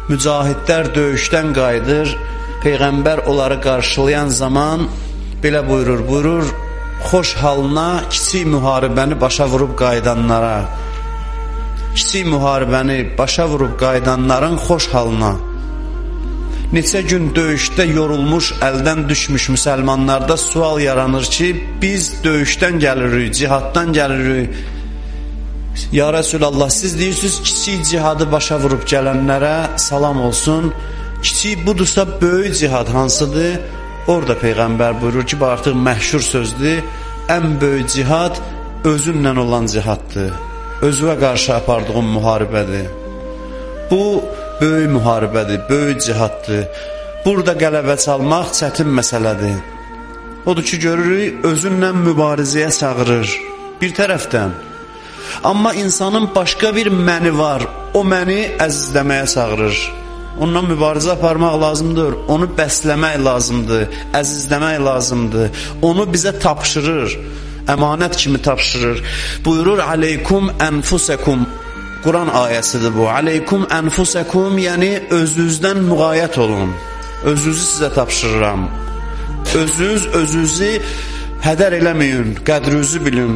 mücahidlər döyüşdən qayıdır, Peyğəmbər onları qarşılayan zaman belə buyurur, xoş halına kiçik müharibəni başa vurub qayıdanlara, kiçik müharibəni başa vurub qayıdanların xoş halına. Neçə gün döyüşdə yorulmuş, əldən düşmüş müsəlmanlarda sual yaranır ki, biz döyüşdən gəlirik, cihaddan gəlirik. Ya Rəsulallah, siz deyirsiniz, kiçik cihadı başa vurub gələnlərə salam olsun. Kiçik budursa böyük cihad hansıdır? Orada Peyğəmbər buyurur ki, bu artıq məhşur sözdür. Ən böyük cihad özünlə olan cihaddır. Özünə qarşı apardığın müharibədir. Bu böyük müharibədir, böyük cihaddır. Burada qələbə çalmaq çətin məsələdir. Odur ki, görürük, özünlə mübarizəyə çağırır bir tərəfdən. Amma insanın başqa bir məni var, o məni əzizləməyə çağırır. Onunla mübarizə aparmaq lazımdır, onu bəsləmək lazımdır, əzizləmək lazımdır. Onu bizə tapşırır, əmanət kimi tapşırır. Buyurur, aleykum ənfusekum. Quran ayəsidir bu. Aleykum ənfusekum, yəni özünüzdən müğayət olun. Özünüzü sizə tapşırıram. Özünüzü hədər eləməyin, qədrünüzü bilin.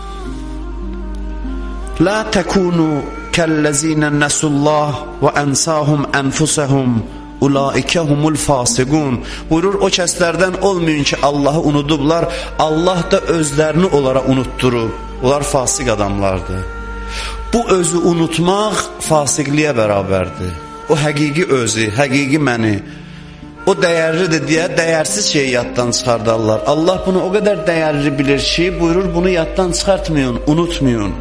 La təkunu kəllezine nəsullah və ənsahum ənfusəhum ulaikə humul fasiqun. Buyurur, o kəslərdən olmayın ki, Allahı unudublar, Allah da özlərini onlara unutturub. Onlar fasiq adamlardır. Bu özü unutmaq fasiqliyə bərabərdir. O həqiqi özü, həqiqi məni, o dəyərlidir deyə dəyərsiz şeyi yaddan çıxardarlar. Allah bunu o qədər dəyərli bilir ki, buyurur, bunu yaddan çıxartmayın, unutmayın.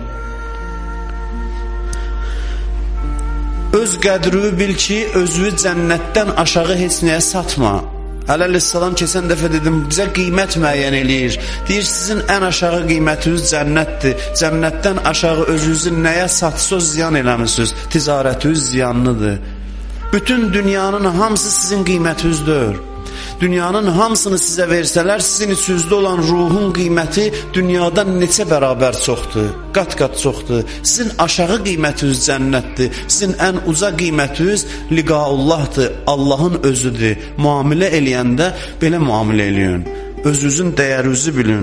Öz qədrünü bil ki, özünü cənnətdən aşağı heç nəyə satma. Əleyhissalam keçən dəfə dedim, bizə qiymət müəyyən eləyir. Deyir, sizin ən aşağı qiymətiniz cənnətdir. Cənnətdən aşağı özünüzü nəyə satsız ziyan eləmişsiniz. Ticarətiniz ziyanlıdır. Bütün dünyanın hamısı sizin qiymətinizdir. Dünyanın hamısını sizə versələr, sizin içinizdə olan ruhun qiyməti dünyadan neçə bərabər çoxdur, qat-qat çoxdur. Sizin aşağı qiymətiniz cənnətdir, sizin ən uca qiymətiniz liqaullahdır, Allahın özüdür. Müamilə eləyəndə belə müamilə eləyin, özünüzün dəyərinizi bilin.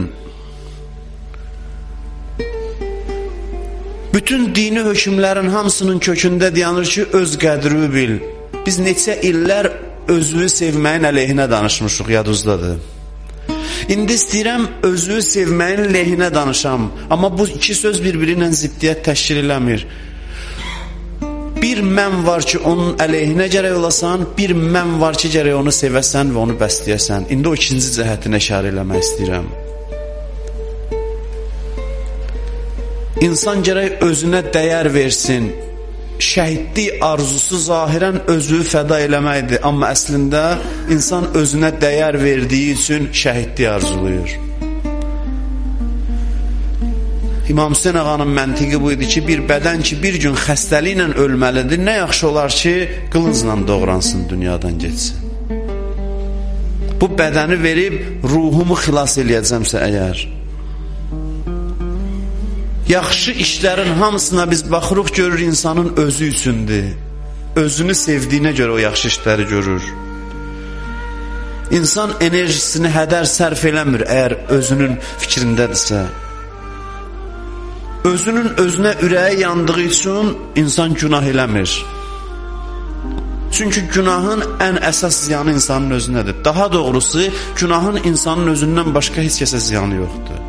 Bütün dini hökmlərin hamısının kökündə dayanır ki, öz qədrini bil. Biz neçə illər özünü sevməyin əleyhinə danışmışıq, yadınızdadır. İndi istəyirəm özünü sevməyin əleyhinə danışam. Amma bu iki söz bir-biri ilə ziddiyyət təşkil eləmir. Bir mən var ki, onun əleyhinə gərək olasan, bir mən var ki, gərək onu sevəsən və onu bəsləyəsən. İndi o ikinci cəhətinə işarə eləmək istəyirəm. İnsan gərək özünə dəyər versin. Şəhidlik arzusu zahirən özünü fəda eləməkdir, amma əslində insan özünə dəyər verdiyi üçün şəhidlik arzuluyur. İmam Hüseyin ağanın məntiqi bu idi ki, bir bədən ki, bir gün xəstəliklə ölməlidir, nə yaxşı olar ki, qılıncla doğransın, dünyadan geçsin. Bu bədəni verib ruhumu xilas eləyəcəmsə əgər, yaxşı işlərin hamısına biz baxırıq, görür insanın özü üçündür. Özünü sevdiyinə görə o yaxşı işləri görür. İnsan enerjisini hədər sərf eləmir əgər özünün fikrindədirsə. Özünün özünə ürəyi yandığı üçün insan günah eləmir. Çünki günahın ən əsas ziyanı insanın özünədir. Daha doğrusu, günahın insanın özündən başqa heç kəsə ziyanı yoxdur.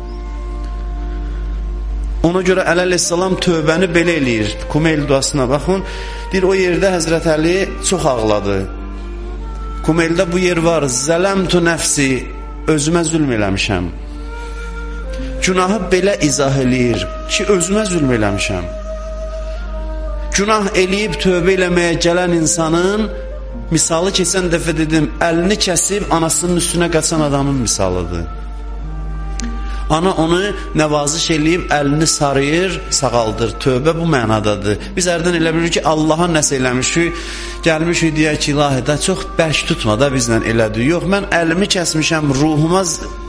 Ona görə əleyhissalam tövbəni belə eləyir. Kumeyl duasına baxın. Deyir, o yerdə Həzrət Əli çox ağladı. Kumeyldə bu yer var. Zələmtu nəfsi, özümə zülm eləmişəm. Günahı belə izah eləyir ki, özümə zülm eləmişəm. Günah eləyib tövbə eləməyə gələn insanın misalı keçən dəfə dedim, əlini kəsib anasının üstünə qaçan adamın misalıdır. Ana onu nəvaziş eləyib, əlini sarıyır, sağaldır. Tövbə bu mənadadır. Biz hərdən elə bilirik ki, Allaha nəsə eləmişik, gəlmişik deyək ki, ilahi da çox bərk tutma da bizlə elədir. Yox, mən əlimi kəsmişəm, ruhuma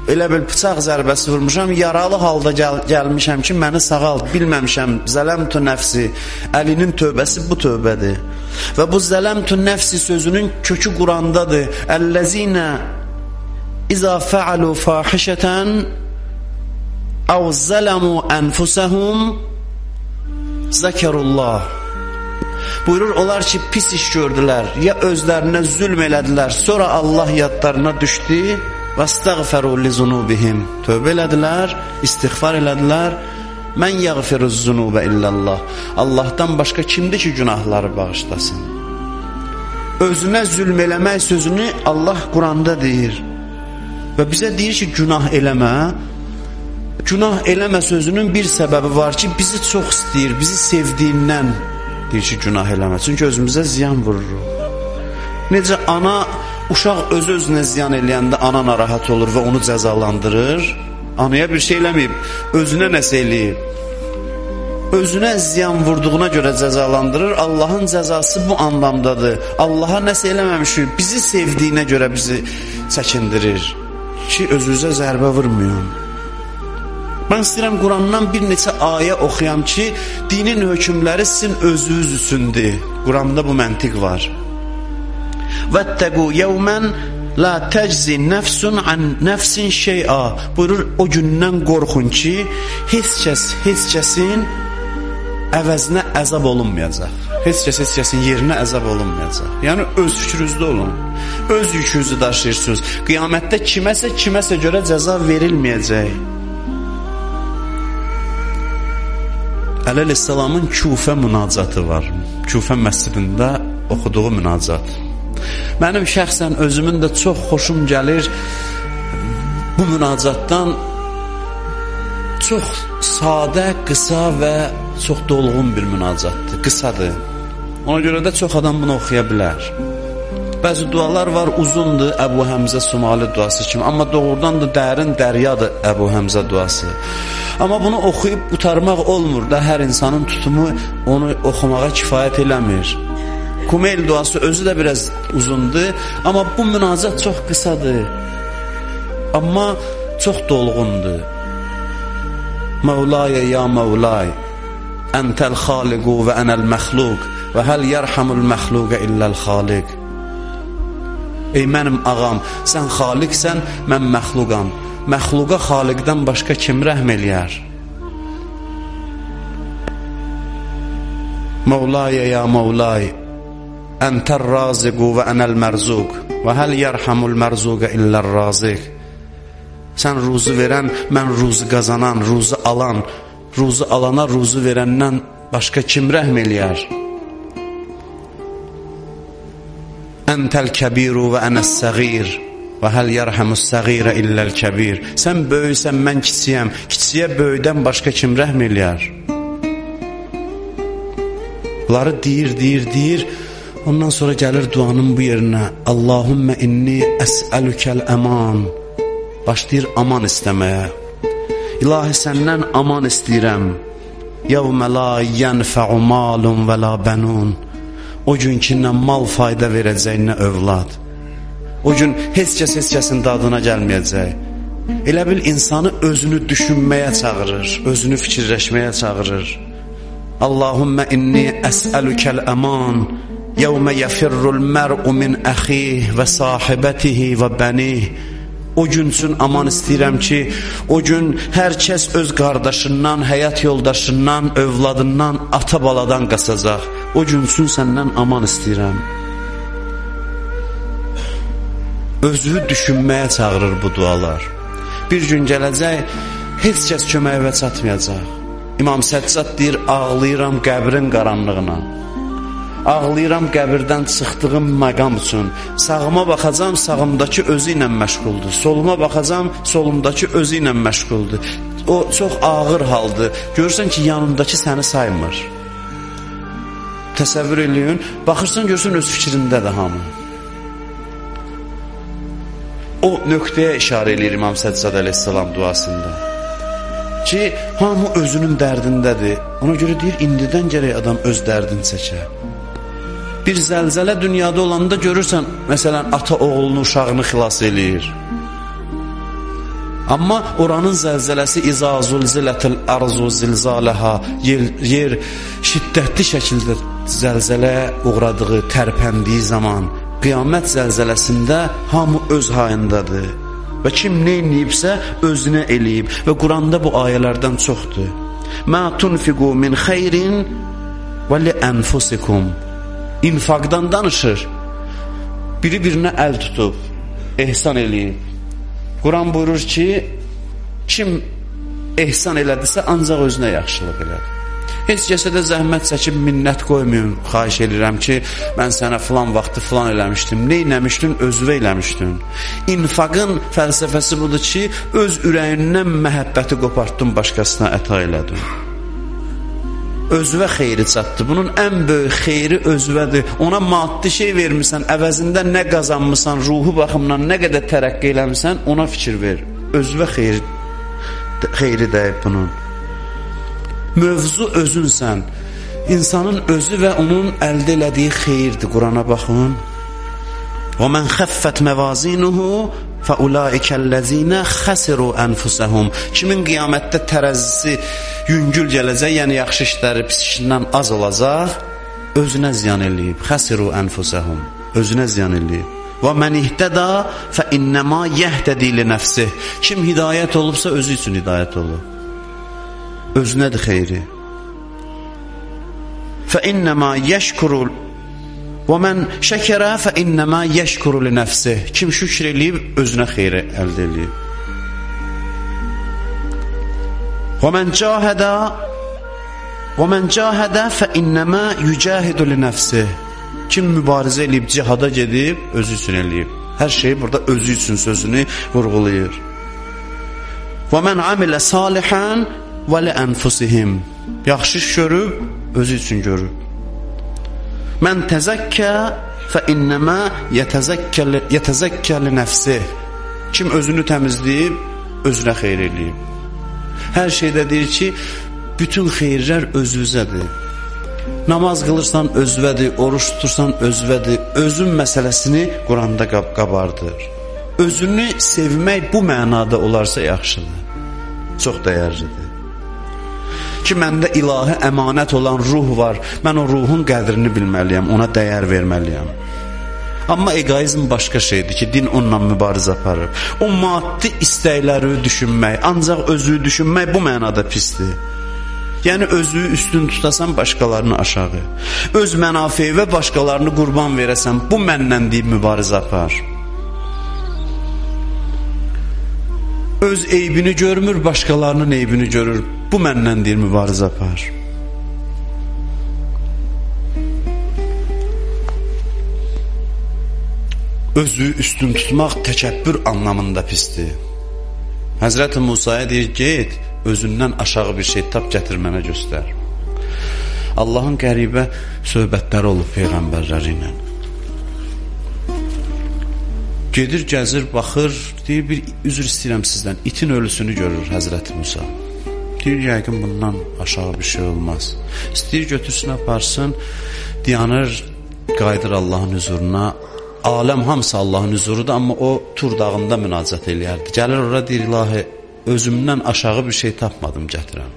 elə bil bıçaq zərbəsi vurmuşam, yaralı halda gəlmişəm ki, məni sağalt, bilməmişəm. Zələmtu nəfsi, Əlinin tövbəsi bu tövbədir. Və bu zələmtu nəfsi sözünün kökü Qurandadır. Əlləzinə izə fəalu fahişətən əv zələmu ənfusəhum zəkərullah. Buyurur, onlar ki, pis iş gördülər, ya özlərinə zülm elədilər, sonra Allah yadlarına düşdü və estəğfəru li zunubihim. Tövbə elədilər, istiğfar elədilər. Mən yəğfiruz zunubə illallah. Allahdan başqa kimdir ki, günahları bağışlasın? Özünə zülm eləmək sözünü Allah Quranda deyir. Və bizə deyir ki, günah eləmə. Günah eləmə sözünün bir səbəbi var ki, bizi çox istəyir, bizi sevdiyindən deyir ki, günah eləmə. Çünki özümüzə ziyan vururuq. Necə ana, uşaq öz-özünə ziyan eləyəndə ana narahat olur və onu cəzalandırır. Anaya bir şey eləməyib, özünə nəsə eləyib. Özünə ziyan vurduğuna görə cəzalandırır. Allahın cəzası bu anlamdadır. Allaha nəsə eləməmişik, bizi sevdiyinə görə bizi çəkindirir ki, özünüzə zərbə vurmayın. Mən istəyirəm Qurandan bir neçə ayə oxuyam ki, dinin hökmləri sizin özünüz üçündür. Quranda bu məntiq var. وَاتَّقُوا يَوْمًا لَا تَجْزِ نَفْسٌ عَنْ نَفْسٍ شَيْئًا. Buyurur, o gündən qorxun ki, heç kəsin əvəzinə əzab olunmayacaq. Heç kəsin yerinə əzab olunmayacaq. Yəni, öz fikrünüzdə olun. Öz yükünüzü daşıyırsınız. Qiyamətdə kiməsə görə cəza verilməyəcək. Əleyhissalamın Küfə münacatı var. Küfə məscidində oxuduğu münacat. Mənim şəxsən özümün də çox xoşum gəlir bu münacatdan. Çox sadə, qısa və çox dolğun bir münacatdır. Qısadır. Ona görə də çox adam bunu oxuya bilər. Bəzi dualar var, uzundur, Əbu Həmzə Sumali duası kimi. Amma doğrudan da dərin dəryadır Əbu Həmzə duası. Amma bunu oxuyub qutarmaq olmur da, hər insanın tutumu onu oxumağa kifayət eləmir. Kumeyl duası özü də biraz uzundur, amma bu münacat çox qısadır. Amma çox dolğundur. Mevlaya ya Mevlay, Entəl xaliqu və ənəl məxluq və həl yərhamul məxluqə illəl xaliq. Ey mənim ağam, sən xaliqsən, mən məxluqam. Məxluqa xaliqdən başqa kim rəhm eləyər? Mevlaya ya Mevlay, Entər raziqu və ənəl mərzuq və həl yərhamul mərzuqə illəl raziq. Sən ruzu verən, mən ruzu qazanan, ruzu alan, ruzu alana ruzu verəndən başqa kim rəhm eləyər? Entəl kəbiru və ənəs səğir və həl yərhamus səğirə illəl kəbir. Sən böyüksən, mən kiçiyəm, kiçiyə böyükdən başqa kim rəhm eləyər? Bunları deyir. Ondan sonra gəlir duanın bu yerinə. Allahümmə inni əsəlükəl əman. Başlayır aman istəməyə. İlahi, səndən aman istəyirəm. Yevmə la yənfə'u malun və la bənun. O gün ki, nə mal fayda verəcək, nə övlad. O gün heç kəsin dadına gəlməyəcək. Elə bil insanı özünü düşünməyə çağırır, özünü fikirləşməyə çağırır. Allahümmə inni əsəlükəl əman. Yevmə yəfirrul mər'u min əxih və sahibətihi və bənih. O gün üçün aman istəyirəm ki, o gün hər kəs öz qardaşından, həyat yoldaşından, övladından, ata-baladan qaçacaq. O gün üçün səndən aman istəyirəm. Özünü düşünməyə çağırır bu dualar. Bir gün gələcək, heç kəs köməyivə çatmayacaq. İmam Səccad deyir, ağlayıram qəbrin qaranlığına. Ağlayıram qəbirdən çıxdığım məqam üçün. Sağıma baxacam, sağımdakı özü ilə məşğuldur. Soluma baxacam, solumdakı özü ilə məşğuldur. O çox ağır haldır. Görürsən ki, yanındakı səni saymır. Təsəvvür eləyin, baxırsan, görürsən öz fikrindədir hamı. O nöqtəyə işarə eləyir İmam Səccad əleyhissalam duasında. Ki, hamı özünün dərdindədir. Ona görə deyir, indidən gərək adam öz dərdini çəkə. Bir zəlzələ dünyada olanda görürsən, məsələn, ata oğlunu, uşağını xilas eləyir. Amma oranın zəlzələsi İza zulzilətil arzu zilzalaha, yer şiddətli şəkildə zəlzələyə uğradığı, tərpəndiyi zaman, qiyamət zəlzələsində hamı öz hayındadır. Və kim nə eləyibsə özünə eləyib. Və Quranda bu ayələrdən çoxdur. Mə tunfiqu min xeyrin və li ənfusikum. İnfaqdan danışır. Biri-birinə əl tutub, ehsan eləyib. Quran buyurur ki, kim ehsan elədirsə ancaq özünə yaxşılıq elədir. Heç kəsə də zəhmət çəkib minnət qoymayın, xahiş edirəm ki, mən sənə filan vaxtı filan eləmişdim, nə eləmişdin, özünə eləmişdin. İnfaqın fəlsəfəsi budur ki, öz ürəyindən məhəbbəti qopartdın, başqasına əta elədin. Özvə xeyri çatdı. Bunun ən böyük xeyri özvədir. Ona maddi şey vermirsən, əvəzində nə qazanmısan, ruhu baxımdan nə qədər tərəqqi eləmirsən, ona fikir ver. Özvə xeyri dəyib bunun. Mövzu özünsən. İnsanın özü və onun əldə elədiyi xeyirdir. Qurana baxın. وَمَنْ خَفَّتْ مَوَازِينُهُ فَأُولَٰئِكَ الَّذِينَ خَسِرُوا أَنفُسَهُمْ. Kimin qiyamətdə tərəzisi yüngül gələcək, yəni yaxşı işləri pis işindən az olacaq, özünə ziyan eləyib. خَسِرُوا أَنفُسَهُمْ. Özünə ziyan eləyib. وَمَنْ اِهْتَدَى فَإِنَّمَا يَهْتَدِي لِنَفْسِهِ. Kim hidayət olubsa özü üçün hidayət olur. Özünədir xeyri. فَإِنَّمَا يَشْكُرُ وَمَنْ شَكَرَ فَإِنَّمَا يَشْكُرُ لِنَفْسِهِ. Kim şükür eləyib, özünə xeyri əldə eləyib. وَمَنْ جَاهَدَ فَإِنَّمَا يُجَاهِدُ لِنَفْسِهِ. Kim mübarizə eləyib, cihada gedib, özü üçün eləyib. Hər şey burada özü üçün sözünü vurğulayır. وَمَنْ عَمِلَ صَالِحًا وَلِأَنْفُسِهِمْ. Yaxşı iş görüb, özü üçün görüb. Mən təzəkkə fəinnəmə yətəzəkkə li nəfsih. Kim özünü təmizləyib, özünə xeyr eləyib. Hər şeydə deyir ki, bütün xeyrlər özünüzədir. Namaz qılırsan özvədir, oruç tutursan özvədir. Özün məsələsini Quranda qabardır. Özünü sevmək bu mənada olarsa yaxşıdır. Çox dəyərlidir. Ki, məndə ilahi əmanət olan ruh var. Mən o ruhun qədrini bilməliyəm, ona dəyər verməliyəm. Amma egoizm başqa şeydir ki, din onunla mübarizə aparır. O maddi istəkləri düşünmək, ancaq özü düşünmək bu mənada pisdir. Yəni, özü üstün tutasan, başqalarını aşağı. Öz mənafiyi və başqalarını qurban verəsən, bu məndən deyib mübarizə apar. Öz eybini görmür, başqalarının eybini görür. Bu məndən deyir mübarizə apar. Özü üstün tutmaq təkəbbür anlamında pisdir. Həzrəti Musaya deyir, get, özündən aşağı bir şey tap, gətir mənə göstər. Allahın qəribə söhbətləri olub peyğəmbərləri ilə. Gedir, gəzir, baxır, deyir, bir üzr istəyirəm sizdən, itin ölüsünü görür Həzrəti Musa. Deyir, yəqin bundan aşağı bir şey olmaz. İstəyir, götürsün, aparsın, dayanır, qayıdır Allahın huzuruna. Aləm hamısı Allahın huzurudur, amma o Tur dağında münacat eləyərdi. Gəlir ora, deyir, ilahi, özümdən aşağı bir şey tapmadım, gətirəm.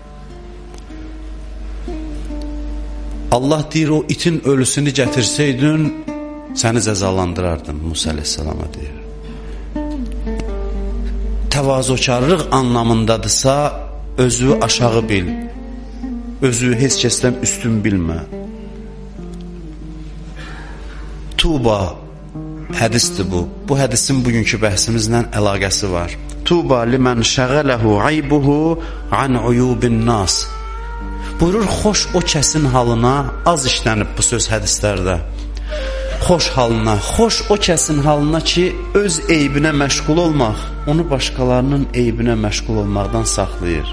Allah deyir, o itin ölüsünü gətirsəydin, səni cəzalandırardın, Musa əleyhissalama deyir. Təvazukarlıq anlamındadırsa, özü aşağı bil, özü heç kəsdən üstün bilmə. Tuba hədisdir bu. Bu hədisin bugünkü bəhsimizlə əlaqəsi var. Tuba limən şəğələhu aybuhu an uyubin nas. Buyurur, xoş o kəsin halına, az işlənib bu söz hədislərdə. Xoş halına, xoş o kəsin halına ki, öz eybinə məşğul olmaq, onu başqalarının eybinə məşğul olmaqdan saxlayır.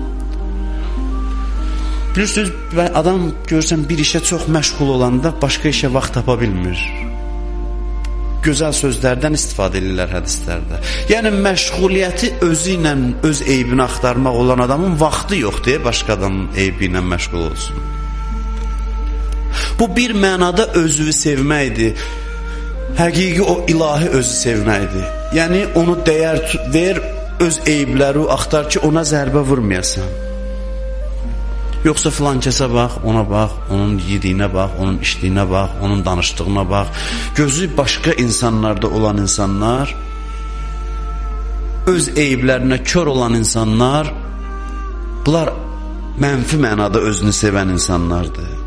Bilirsiniz, adam görürsən bir işə çox məşğul olanda başqa işə vaxt tapa bilmir. Gözəl sözlərdən istifadə edirlər hədislərdə. Yəni, məşğuliyyəti özü ilə öz eybini axtarmaq olan adamın vaxtı yox deyə başqa adamın eybi ilə məşğul olsun. Bu bir mənada özünü sevməkdir. Həqiqi o ilahi özü sevməkdir. Yəni, onu dəyər ver, öz eybləri axtar ki, ona zərbə vurmayasan. Yoxsa filan kəsə bax, ona bax, onun yediyinə bax, onun içdiyinə bax, onun danışdığına bax. Gözü başqa insanlarda olan insanlar, öz eyblərinə kör olan insanlar, bunlar mənfi mənada özünü sevən insanlardır.